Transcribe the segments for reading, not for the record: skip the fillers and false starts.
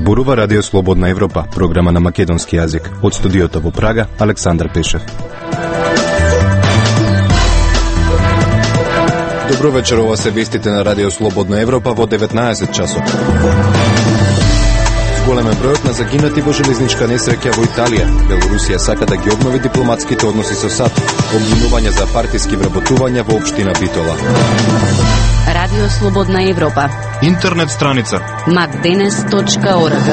Зборува Радио Слободна Европа, програма на македонски јазик. Од студиото во Прага, Александар Пешев. Добро вечер, ова се вестите на Радио Слободна Европа во 19 часот. Голем е бројот на загинати во железничка несреќа во Италија. Белорусија сака да ги обнови дипломатските односи со САД. Обвинување за партиски вработувања во општина Битола. Радио Слободна Европа. Интернет страница macdenes.org.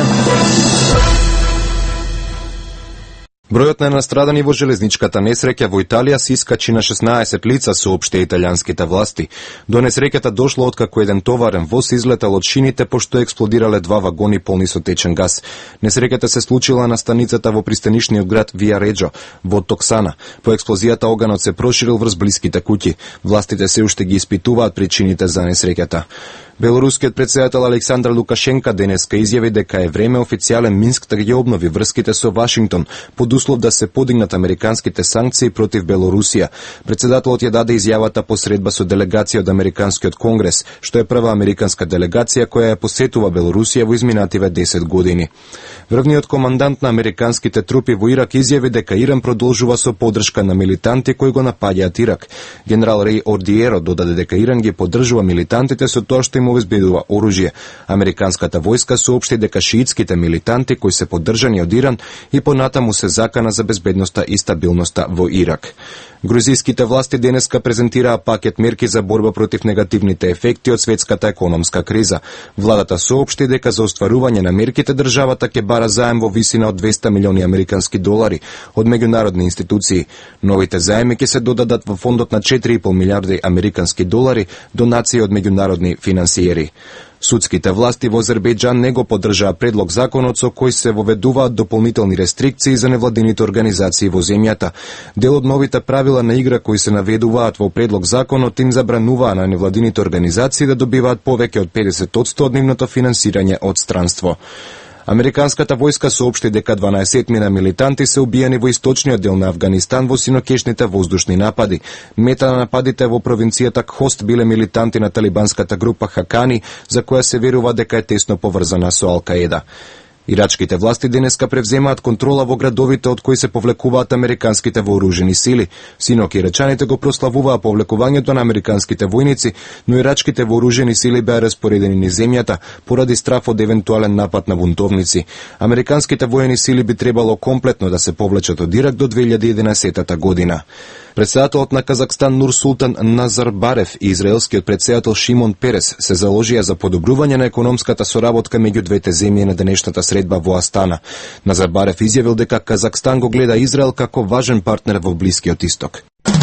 Бројот на настрадани во железничката несреќа во Италија се искачи на 16 лица, соопшти италијанските власти. До несреќата дошло откако еден товарен воз излетал од шините пошто експлодирале два вагони полни со течен газ. Несреќата се случила на станицата во пристанишниот град Виареџо во Токсана. По експлозијата оганот се проширил врз блиските куќи. Властите се уште ги испитуваат причините за несреќата. Белорускиот претседател Александар Лукашенко денеска изјави дека е време официјален Минск да ги обнови врските со Вашингтон, под услов да се подигнат американските санкции против Белорусија. Претседателот ја даде изјавата по средба со делегација од Американскиот конгрес, што е прва американска делегација која ја посетува Белорусија во изминативе 10 години. Врвниот командант на американските трупи во Ирак изјави дека Иран продолжува со поддршка на милитанти кои го напаѓаат Ирак. Генерал Рей Ордиеро додаде дека Иран ги поддржува милитантите со тоа што им обезбедува оружје. Американската војска соопшти дека шиитските милитанти кои се поддржани од Иран и понатаму се закана за безбедноста и стабилноста во Ирак. Грузиските власти денеска презентираа пакет мерки за борба против негативните ефекти од светската економска криза. Владата соопшти дека за остварување на мерките државата ќе бара заем во висина од 200 милиони американски долари од меѓународни институции. Новите заеми ќе се додадат во фондот на 4,5 милиарди американски долари донации од меѓународни финансиери. Судските власти во Азербејџан не го поддржаа предлог законот со кој се воведуваат дополнителни рестрикции за невладините организации во земјата. Дел од новите правила на игра кои се наведуваат во предлог законот им забрануваа на невладините организации да добиваат повеќе од 50% од нивното финансирање од странство. Американската војска соопшти дека 12 мина милитанти се убиени во источниот дел на Авганистан во синокешните воздушни напади. Мета на нападите во провинцијата Хост биле милитанти на талибанската група Хакани, за која се верува дека е тесно поврзана со Ал-Каеда. Ирачките власти денеска превземаат контрола во градовите од кои се повлекуваат американските вооружени сили. Синок ирачаните го прославуваа повлекувањето на американските војници, но ирачките вооружени сили беа распоредени низ земјата поради страф од евентуален напад на бунтовници. Американските воени сили би требало комплетно да се повлечат од Ирак до 2011 година. Председателот на Казахстан Нурсултан Назарбарев и израелскиот председател Шимон Перес се заложија за подобрување на економската соработка меѓу двете земји на денешната средба во Астана. Назарбарев изјавил дека Казахстан го гледа Израел како важен партнер во Блискиот Исток.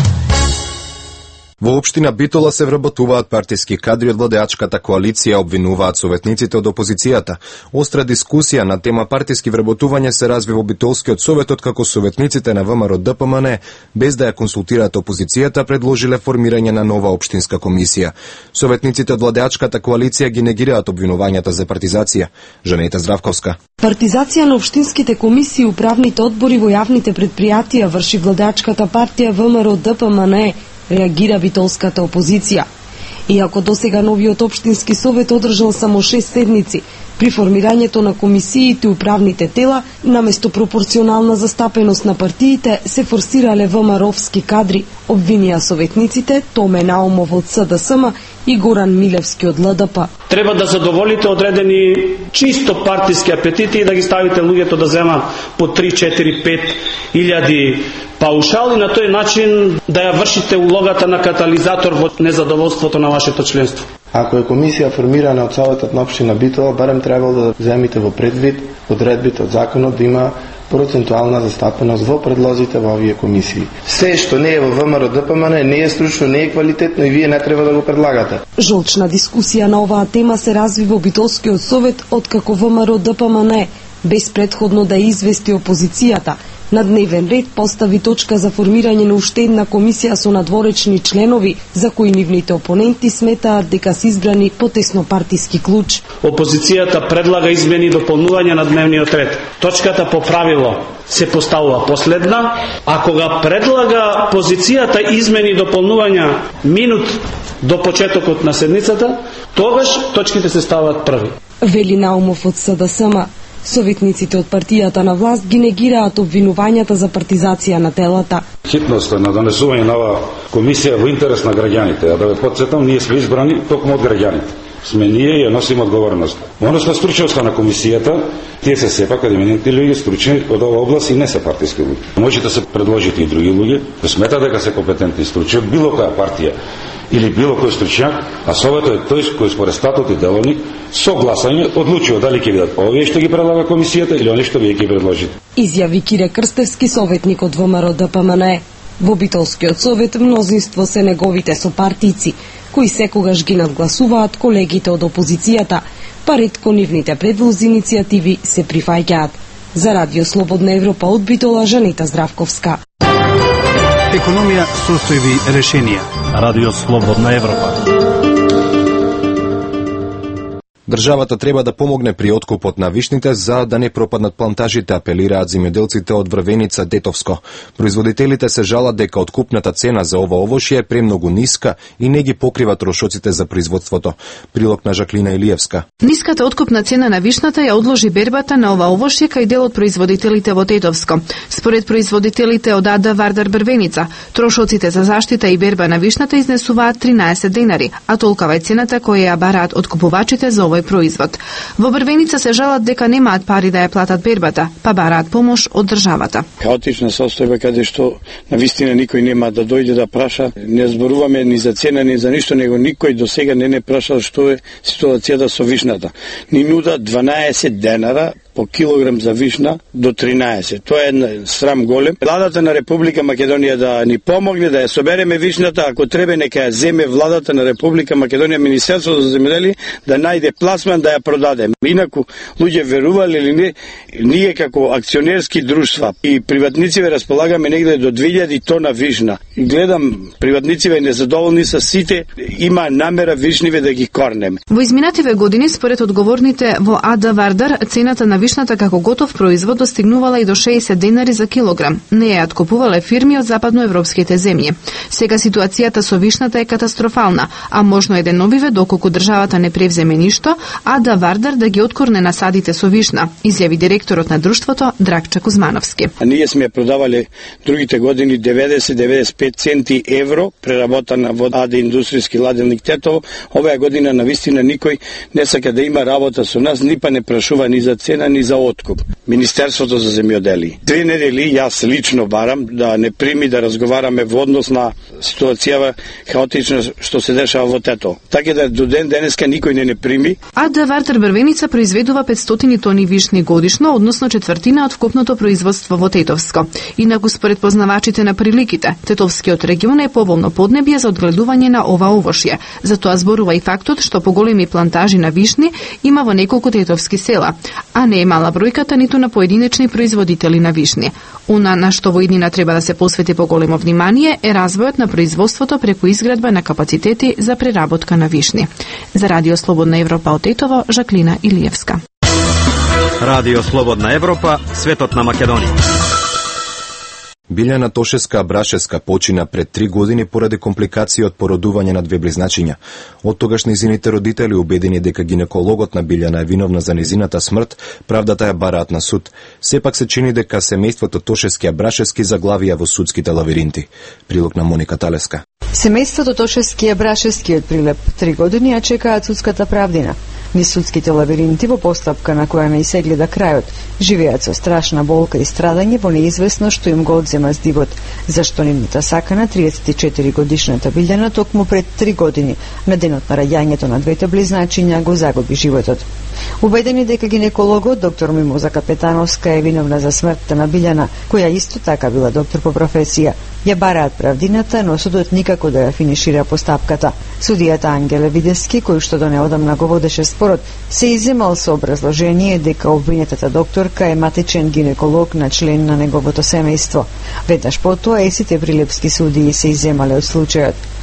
Во општина Битола се вработуваат партиски кадри од владеачката коалиција, обвинуваат советниците од опозицијата. Остра дискусија на тема партиски вработување се разви во Битолскиот совет, откако советниците на ВМРО ДПМН, без да ја консултираат опозицијата, предложиле формирање на нова општинска комисија. Советниците од владеачката коалиција ги негираат обвинувањата за партизација. Жанета Здравковска. Партизација на општинските комисии и управните одбори во јавните предпријатија врши владеачката партија ВМРО ДПМН, реагира битолската опозиција. Иако досега новиот општински совет одржал само 6 седници, при формирањето на комисиите и управните тела, наместо пропорционална застапеност на партиите, се форсирале ВМРО-вски кадри, обвинија советниците Томе Наумов од СДСМ и Горан Милевски од ЛДП. Треба да задоволите одредени чисто партиски апетити и да ги ставите луѓето да земат по 3, 4, 5 илјади паушал и на тој начин да ја вршите улогата на катализатор во незадоволството на вашето членство. Ако е комисија формирана од Советот на општина Битола, барем требало да земите во предвид одредбите од законот да има процентуална застапеност во предлозите во овие комисии. Се што не е во ВМРО ДПМН не е стручно, не е квалитетно и вие не треба да го предлагате. Жолчна дискусија на оваа тема се разви во Битолскиот совет откако ВМРО ДПМН без претходно да извести опозицијата на дневен ред постави точка за формирање на уште една комисија со надворечни членови, за кои нивните опоненти сметаат дека се избрани по тесно партиски клуч. Опозицијата предлага измени и дополнување на дневниот ред. Точката по правило се поставува последна, а кога предлага позицијата измени и дополнувања минут до почетокот на седницата, тогаш точките се ставаат први. Вели Наумов од СДСМ. Советниците од партијата на власт ги негираат обвинувањата за партизација на телата. Хитноста на донесување на оваа комисија во интерес на граѓаните, а да ве потсетам, ние сме избрани токму од граѓаните. Сме ние и ја носиме одговорност. Односно стручноста на комисијата, тие се сепак админентни луѓе, стручни од оваа област и не се партиски луѓе. Може да се предложите и други луѓе, да сметат дека се компетентни стручни од било која партија или било кој стручњак, а Советот е тој кој според статут и деловник со гласање одлучува дали ќе бидат овие што ги предлага комисијата или они што вие ќе предложите. Изјави Кире Крстевски, советник од ВМРО ДПМНЕ. Во Битолскиот совет мнозинство се неговите сопартици, кои секогаш ги надгласуваат колегите од опозицијата, па ретко нивните предлози иницијативи се прифаќаат. За Радио Слободна Европа од Битола, Жанета Здравковска. Економија, состојби, решенија. Радио Слободна Европа. Државата треба да помогне при откупот на вишните за да не пропаднат плантажите, апелираат земјоделците од Врвеница, Детовско. Производителите се жалат дека откупната цена за ова овошје е премногу ниска и не ги покрива трошоците за производството. Прилог на Жаклина Илиевска. Ниската откупна цена на вишната ја одложи бербата на ова овошје кај дел од производителите во Детовско. Според производителите од АД Вардар Брвеница, трошоците за заштита и берба на вишната изнесуваат 13 денари, а толкава е цената која ја бараат откупувачите за овој производ. Во Брвеница се жалат дека немаат пари да ја платат бербата, па бараат помош од државата. Хаотична состојба каде што навистина никој нема да дојде да праша, не зборуваме ни за цена ни за ништо, него никој до сега не прашал што е ситуацијата со вишната. Ни нуда 12 денара по килограм за вишна до 13. Тоа е срам голем. Владата на Република Македонија да ни помогне да ја собереме вишната, ако треба нека ја земе владата на Република Македонија, Министерството за земјоделие да најде пласман да ја продаде. Инаку луѓе верувале или не, ние како акционерски друштва и приватнициве располагаме негде до 2000 тона вишна. И гледам приватнициве незадоволни со сите, има намера вишниве да ги корнеме. Во изминативе години според одговорните во АД Вардар цената на вишната како готов производ достигнувала и до 60 денари за килограм. Не ја откупувале фирми од западноевропските земји. Сега ситуацијата со вишната е катастрофална, а можно е деновиве доколку државата не превземе ништо, а да Вардар да ги откорне насадите со вишна, изјави директорот на друштвото Драгча Кузмановски. А ние сме продавале другите години 90-95 центи евро преработана во АД индустријски ладилник Тетово. Оваа година навистина никој не сака да има работа со нас, ни па не прашува ни за цена ни за откуп. Министерството за земјоделие. 3 недели јас лично барам да не прими да разговараме во однос на ситуацијава хаотична што се дешава во Тетово. Така да до ден денеска никој не прими. АД Вартар Брвеница произведува 500 тони вишни годишно, односно четвртина од вкупното производство во Тетовско. Инаку според познавачите на приликите, Тетовскиот регион е поволно поднебје за одгледување на ова овошје. Затоа зборува и фактот што поголеми плантажи на вишни има во неколку тетовски села, а не е мала бројката ниту на поединечни производители на вишни. Она на што во иднина треба да се посвети поголемо внимание е развојот на производството преку изградба на капацитети за преработка на вишни. За Радио Слободна Европа од Тетово, Жаклина Илиевска. Радио Слободна Европа, светот на Македонија. Билјана Тошеска-Абрашевска почина пред 3 години поради компликации од породување на 2 близначиња. Од тогаш низините родители, убедени дека гинекологот на Билјана е виновна за низината смрт, правдата ја бараат на суд. Сепак се чини дека семејството Тошески-Абрашевски заглавија во судските лавиринти. Прилог на Моника Талеска. Семејството Тошески-Абрашевски од прилеп 3 години ја чекаат судската правдина. Низ судските лавиринти во постапка на која не се гледа крајот, живеат со страшна болка и страдање во неизвестно што им го одзема здивот, зашто нивната сакана 34 годишната Билјана токму пред 3 години, на денот на раѓањето на двете близначиња, го загуби животот. Убедени дека гинекологот доктор Мимоза Капетановска е виновна за смртта на Билјана, која исто така била доктор по професија, ја бараат правдината, но судот никако да ја финишира постапката. Судијата Ангеле Видески, кој што до неодамна го водеше спорот, се иземал со образложение дека обвинетата докторка е матичен гинеколог на член на неговото семејство. Веднаш потоа и сите прилепски судии се иземале од случајот.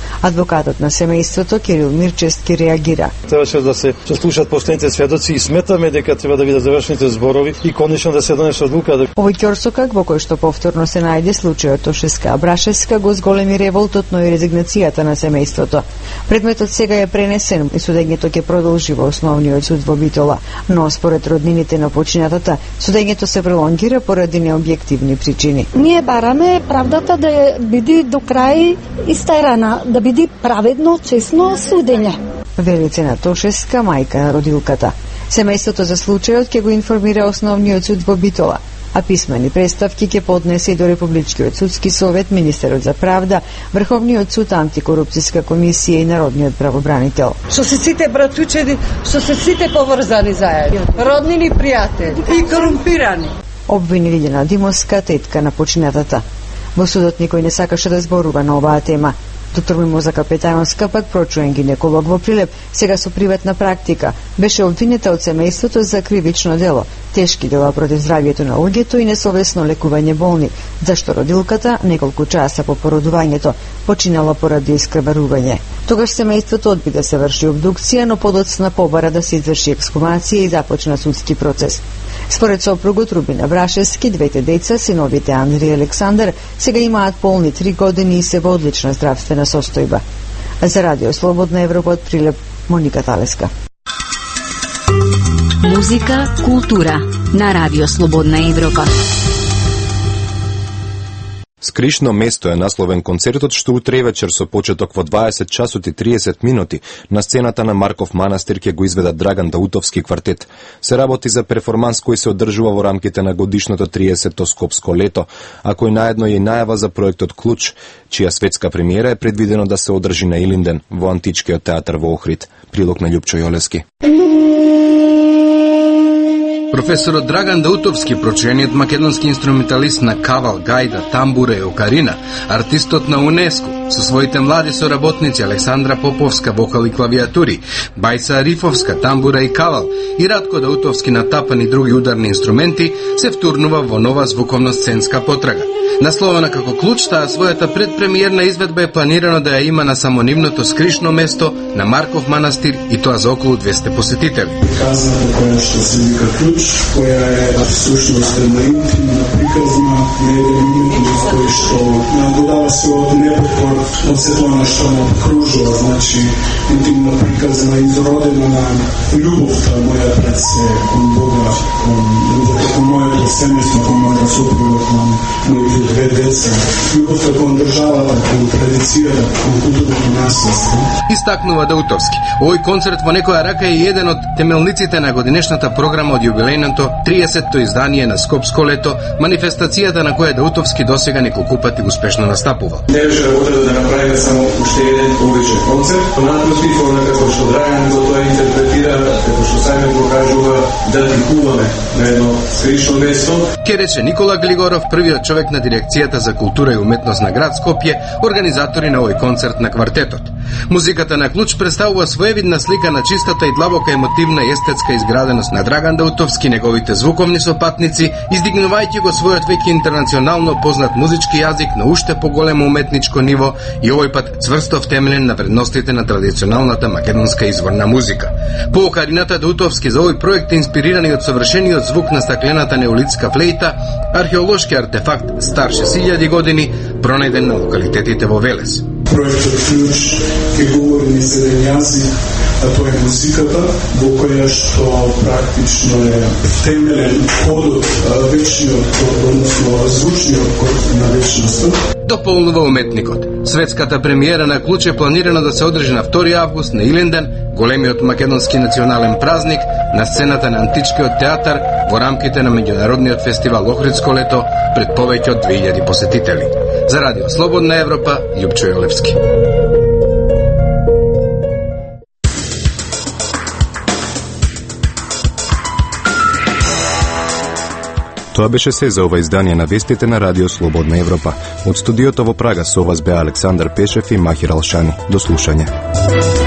Адвокатот на семејството Кирил Мирчевски реагира. Требаше да се слушаат последните сведоци и сметаме дека треба да бидат завршените зборови и конечно да се донесе одлука. Овој ќорсокак во кој што повторно се најде случајот Тошеска Абрашевска го зголеми револтот, но и резигнацијата на семејството. Предметот сега е пренесен и судењето ќе продолжи во основниот суд во Битола, но според роднините на починатата, судењето се пролонгира поради необјективни причини. Ние бараме правдата да биде до крај истерана, да биде праведно, честно судење. Вели Цена Тошеска, мајка на родилката. Семејството за случајот ќе го информира основниот суд во Битола, а писмени представки ќе поднесе и до Републичкиот судски совет, Министерот за правда, Врховниот суд, Антикорупцијска комисија и Народниот правобранител. Што се сите братучеди, што се сите поврзани заедно, роднини, пријатели и корумпирани. Обвини Лиљана Димовска, тетка на починатата. Во судот никој не сакаше да зборува на оваа тема. Доктор Мимоза Капетановска, пак прочуен гинеколог во Прилеп, сега со приватна практика, беше обвинета од семејството за кривично дело, тешки дела против здравјето на луѓето и несовесно лекување болни, зашто родилката неколку часа по породувањето починала поради искрварување. Тогаш семејството одби да се врши обдукција, но подоцна побара да се изврши ексхумација и започна судски процес. Според сопругот Рубина Брашевски, двете деца, синовите Андри и Александар, сега имаат полни 3 години и се во одлична здравствена состојба. За Радио Слободна Европа од Прилеп, Моника Талеска. Музика, култура на Радио Слободна Европа. Скришно место е насловен концертот што утре вечер со почеток во 20 часот и 30 минути на сцената на Марков манастир ќе го изведат Драган Даутовски квартет. Се работи за перформанс кој се одржува во рамките на годишното 30-то Скопско лето, а кој наедно е и најава за проектот Клуч, чија светска премиера е предвидено да се одржи на Илинден во Античкиот театар во Охрид. Прилог на Љупчо Јолевски. Професорот Драган Даутовски, прочуениот македонски инструменталист на кавал, гајда, тамбура и окарина, артистот на УНЕСКО, со своите млади соработници Александра Поповска, вокал и клавиатури, Бајца Арифовска, тамбура и кавал, и Радко Даутовски на тапан и други ударни инструменти, се втурнува во нова звуковно-сценска потрага. Насловена како Клуч, таа својата предпремиерна изведба е планирано да ја има на самонимното скришно место на Марков манастир, и тоа за околу 200 посетители. Казната која што се вика Клуч, која е всушност една интимна приказна на еден уметник кој што додава својот непокор од сето она што му окружува, значи интимна приказна изродена на љубовта моја пред се кон Бога, кон моето семејство, кон мојата сопруга, кон моите две деца, љубовта кон државата, кон традицијата, кон културното наследство. Истакнува Даутовски. Овој концерт во некоја рака е еден од темелниците на годинешната програма од јубилејното 30-то издание на Скопско лето, манифестацијата на која Даутовски досега неколку пати успешно настапува. Не беше работа да направиме само уште еден одличен концерт, напротив, како што Драган го тоа интерпретира, како што сами го кажува, да дихуваме на едно скришно место. Ке рече Никола Глигоров, првиот човек на дирекцијата за култура и уметност на град Скопје, организатори на овој концерт на квартетот. Музиката на Клуч представува своевидна слика на чистата и длабока емотивна и естетска изграденост на Драган Даутовски, неговите звуковни сопатници, издигнувајќи го својот веќе интернационално познат музички јазик на уште поголемо уметничко ниво и овој пат цврсто втемелен на вредностите на традиционалната македонска изворна музика. По окарината Даутовски за овој проект е инспирирани од совршениот звук на стаклената неолитска флейта, археолошки артефакт стар 6000 години, пронајден на локалитетите во Велес. Проектот Клуч ќе говори ни седен јазик, а тоа е музиката, во која што практично е темелен кодот, вечниот код, односно звучниот код на вечноста. Дополнува уметникот. Светската премиера на Клуч е планирана да се одржи на 2 август на Илинден, големиот македонски национален празник, на сцената на Античкиот театар во рамките на меѓународниот фестивал Охридско лето пред повеќе од 2000 посетители. За Радио Слободна Европа, Љупчо Јолевски. Тоа беше се за ова издание на вестите на Радио Слободна Европа. Од студиото во Прага со вас беа Александар Пешев и Махир Алшани. До слушање.